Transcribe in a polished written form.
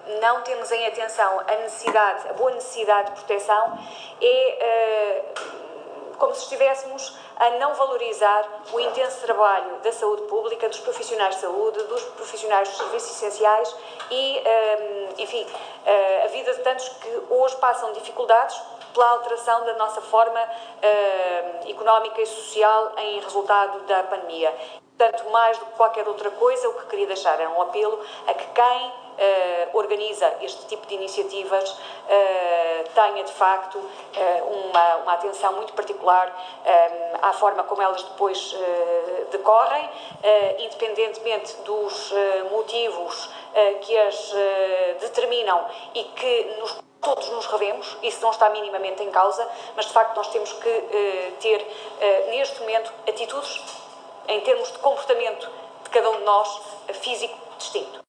não temos em atenção a boa necessidade de proteção, é como se estivéssemos a não valorizar o intenso trabalho da saúde pública, dos profissionais de saúde, dos profissionais dos serviços essenciais e, enfim, a vida de tantos que hoje passam dificuldades pela alteração da nossa forma económica e social em resultado da pandemia. Portanto, mais do que qualquer outra coisa, o que queria deixar era um apelo a que quem organiza este tipo de iniciativas tenha, de facto, uma atenção muito particular à forma como elas depois decorrem, independentemente dos motivos que as determinam e que todos nos revemos, isso não está minimamente em causa, mas de facto nós temos que ter neste momento atitudes em termos de comportamento de cada um de nós físico distinto.